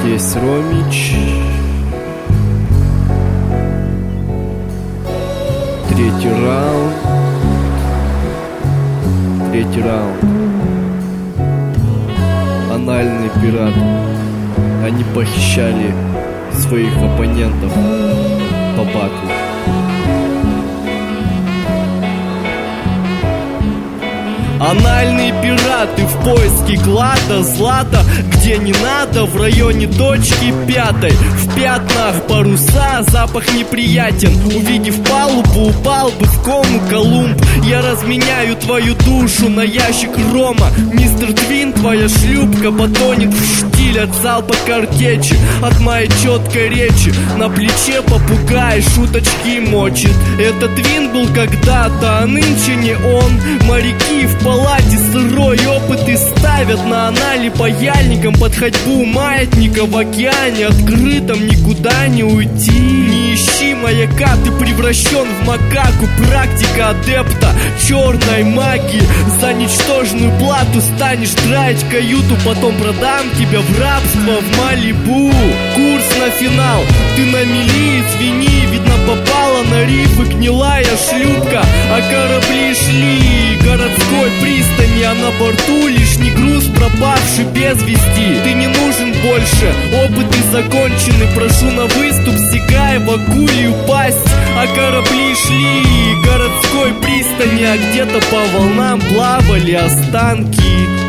Здесь Ромич. Третий раунд. Анальный пират. Они похищали своих оппонентов по батлу. Анальные пираты в поиске клада злата, где не надо, в районе точки 5. В пятнах паруса, запах неприятен. Увидев палубу, упал бы в кому Колумб. Я разменяю твою душу на ящик рома. Мистер Твин, твоя шлюпка потонет в штиль от залпа картечи, от моей четкой речи. На плече попугай шуточки мочит. Этот Твин был когда-то, а нынче не он. Моряки в палате сырой опыты ставят на анале паяльником под ходьбу маятника в океане открытом, никуда не уйти. Не ищи маяка, ты превращен в макаку. Практика адепта черной магии. За ничтожную плату станешь драить каюту, потом продам тебя в рабство в Малибу. Курс на финал, ты на мели, извини, видно попала на рифы гнилая шлюпка, а корабли шли городской пристани, а на борту лишний груз, пропавший без вести. Ты не нужен больше, опыты закончены. Прошу на выступ, стекай в акулью пасть. А корабли шли городской пристани, а где-то по волнам плавали останки.